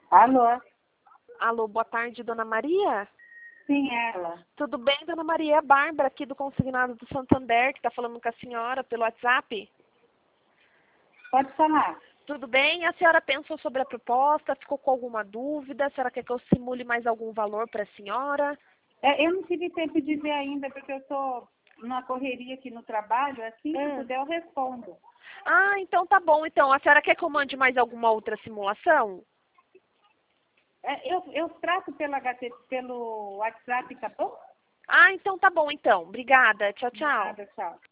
Alô? Alô, boa tarde, dona Maria? Sim, ela. Tudo bem, dona Maria? É a Bárbara, aqui do Consignado do Santander, que está falando com a senhora pelo WhatsApp. Pode falar. Tudo bem? A senhora pensou sobre a proposta? Ficou com alguma dúvida? A senhora quer que eu simule mais algum valor para a senhora? Eu não tive tempo de ver ainda, porque eu estou numa correria aqui no trabalho. Assim que puder, eu respondo. Ah, então tá bom. Então, a senhora quer que eu mande mais alguma outra simulação? Eu trato pelo WhatsApp, tá bom? Ah, então tá bom, então. Obrigada. Tchau, tchau. Nada, tchau.